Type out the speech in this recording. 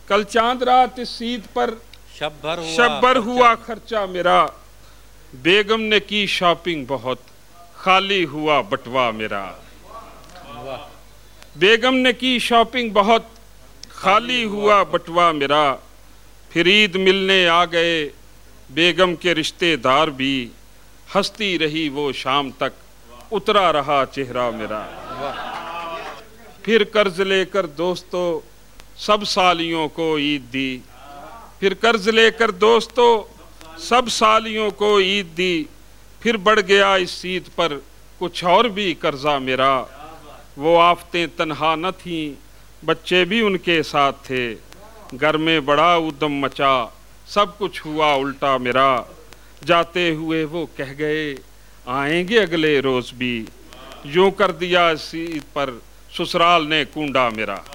कल चांद रात इस ईद पर शब भर हुआ खर्चा मेरा, बेगम ने की शॉपिंग बहुत, खाली हुआ बटवा मेरा। बेगम ने की शॉपिंग बहुत, खाली हुआ बटवा मेरा। फिर ईद मिलने आ गए बेगम के रिश्तेदार भी, हंसती रही वो शाम तक, उतरा रहा चेहरा मेरा। फिर कर्ज लेकर दोस्तों सब सालियों को ईद दी, फिर कर्ज लेकर दोस्तों सब सालियों को ईद दी। फिर बढ़ गया इस ईद पर कुछ और भी कर्जा मेरा। वो आफतें तन्हा न थीं, बच्चे भी उनके साथ थे। घर में बड़ा उद्यम मचा, सब कुछ हुआ उल्टा मेरा। जाते हुए वो कह गए आएंगे अगले रोज भी, यूं कर दिया इस ईद पर ससुराल ने कूंडा मेरा।